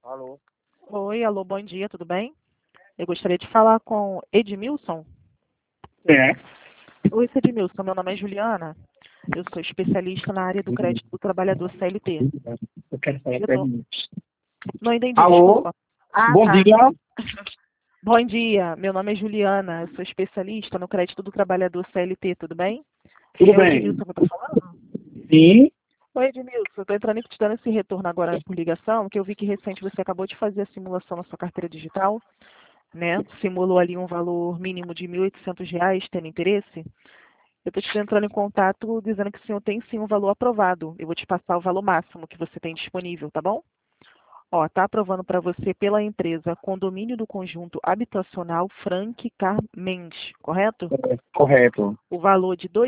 Alô? Oi, alô, bom dia, tudo bem? Eu gostaria de falar com Edmilson. É. Oi, Edmilson, meu nome é Juliana. Eu sou especialista na área do crédito do trabalhador CLT. Eu quero falar Eu para tô... mim. Não entendi, Alô? desculpa. Ah, Bom tá. dia. Bom dia, meu nome é Juliana. Eu sou especialista no crédito do trabalhador CLT, tudo bem? Tudo É o bem? Edmilson que eu estou falando? Sim. Oi, Edmilson, eu estou entrando e te dando esse retorno agora por ligação, que eu vi que recente você acabou de fazer a simulação na sua carteira digital, né? Simulou ali um valor mínimo de R$ 1.800, tendo interesse? Eu estou te entrando em contato dizendo que o senhor tem sim um valor aprovado. Eu vou te passar o valor máximo que você tem disponível, tá bom? Ó, tá aprovando para você pela empresa Condomínio do Conjunto Habitacional Frank Car Mendes, correto? Correto. O valor de R$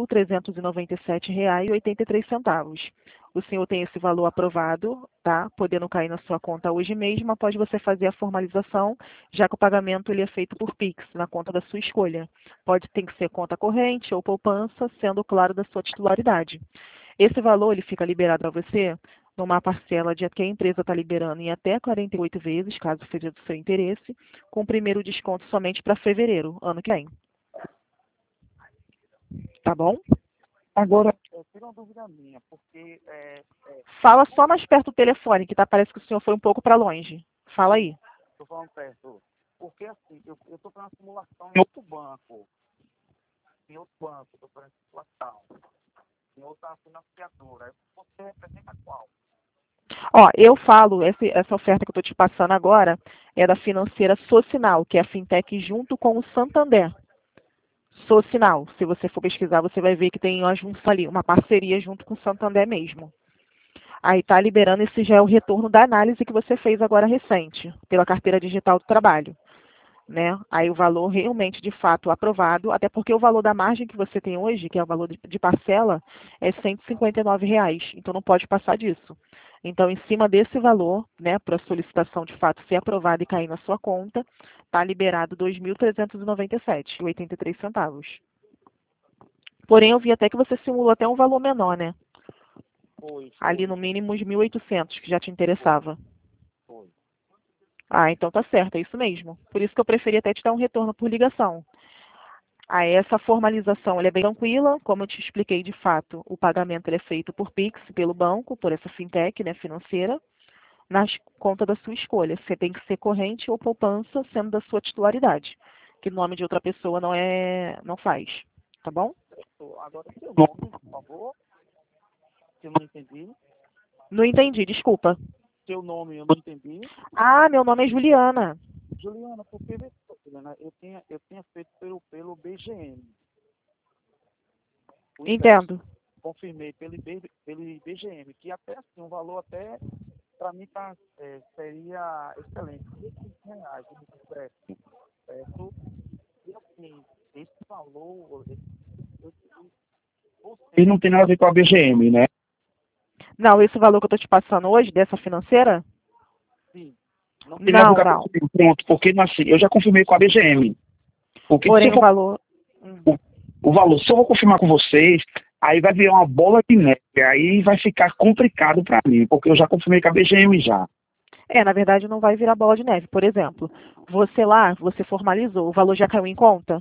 2.397,83. O senhor tem esse valor aprovado, tá? Podendo cair na sua conta hoje mesmo, após você fazer a formalização, já que o pagamento ele é feito por Pix, na conta da sua escolha. Tem que ser conta corrente ou poupança, sendo claro da sua titularidade. Esse valor ele fica liberado a você numa parcela de que a empresa está liberando em até 48 vezes, caso seja do seu interesse, com o primeiro desconto somente para fevereiro, ano que vem. Tá bom? Agora, tira uma dúvida minha, porque Fala só mais perto do telefone, que tá, parece que o senhor foi um pouco para longe. Fala aí. estou falando perto, porque assim, eu estou fazendo uma simulação em outro banco, estou fazendo simulação, em outra financiadora. Você representa qual? Ó, eu falo, essa oferta que eu estou te passando agora é da financeira Socinal, que é a fintech junto com o Santander. Socinal, se você for pesquisar, você vai ver que tem uma junção ali, uma parceria junto com o Santander mesmo. Aí está liberando, esse já é o retorno da análise que você fez agora recente, pela carteira digital do trabalho. Né? Aí o valor realmente, de fato, aprovado, até porque o valor da margem que você tem hoje, que é o valor de parcela, é R$ 159, então não pode passar disso. Então, em cima desse valor, né, para a solicitação de fato ser aprovada e cair na sua conta, está liberado R$ 2.397,83. Porém, eu vi até que você simulou até um valor menor, né? Foi, Ali foi, no mínimo os 1.800, que já te interessava. foi. Ah, então tá certo, é isso mesmo. Por isso que eu preferi até te dar um retorno por ligação. Aí essa formalização ela é bem tranquila, como eu te expliquei de fato, o pagamento ele é feito por Pix, pelo banco, por essa fintech, né, financeira, na conta da sua escolha. Você tem que ser corrente ou poupança, sendo da sua titularidade, que o nome de outra pessoa não faz, tá bom? Agora, seu nome, por favor, que eu não entendi. Não entendi, desculpa. Seu nome, eu não entendi. Ah, meu nome é Juliana. Juliana, porque Juliana, eu tinha feito pelo BGM. O empréstimo. Entendo. Confirmei pelo IBGM, que até assim, um valor até, para mim, seria excelente. R$ 1.500 de empréstimo, certo? E assim, esse valor, ele não tem nada a ver com a BGM, né? Não, esse valor que eu estou te passando hoje, dessa financeira? Sim. Não tem nada a ver Não, com a não. BGM, pronto, porque assim, eu já confirmei com a BGM. Porque se eu Porém, o for, valor. o valor, se eu vou confirmar com vocês, aí vai virar uma bola de neve, aí vai ficar complicado para mim, porque eu já confirmei com a BGM já. É, na verdade, não vai virar bola de neve. Por exemplo, você formalizou, o valor já caiu em conta?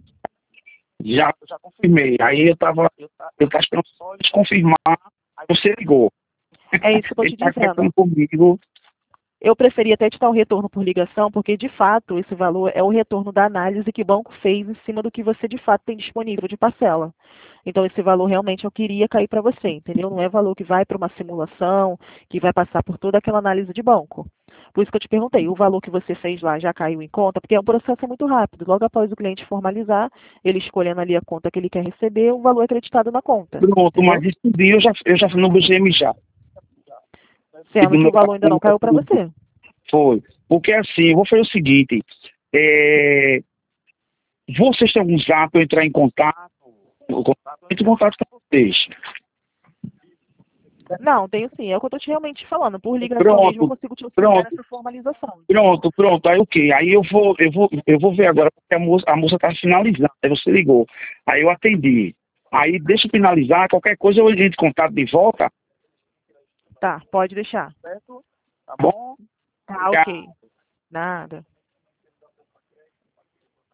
Já confirmei. Aí eu tava esperando só eles confirmar. Aí você ligou. É isso que eu estou Ele te tá dizendo. conversando comigo. Eu preferia até te dar um retorno por ligação, porque de fato esse valor é o retorno da análise que o banco fez em cima do que você de fato tem disponível de parcela. Então esse valor realmente eu queria cair para você, entendeu? Não é valor que vai para uma simulação, que vai passar por toda aquela análise de banco. Por isso que eu te perguntei, o valor que você fez lá já caiu em conta? Porque é um processo muito rápido. Logo após o cliente formalizar, ele escolhendo ali a conta que ele quer receber, o valor é acreditado na conta, Pronto, mas entendeu? isso dia eu já fui no BGM já. E Sendo do que o meu valor ainda cartão não caiu para você. foi. Porque assim, eu vou fazer o seguinte. é, Vocês têm algum zap para eu entrar em contato? Eu entro em contato com vocês. Não, tenho sim. É o que eu estou realmente te falando. Por ligação mesmo eu Pronto, consigo te auxiliar pronto, nessa formalização, entendeu? pronto. Aí o quê? Aí eu vou ver agora, porque a moça tá finalizando. Aí você ligou. Aí eu atendi. Aí deixa eu finalizar, qualquer coisa eu entro em contato de volta, Tá, pode deixar. certo? Tá bom? Tá, ok. Nada.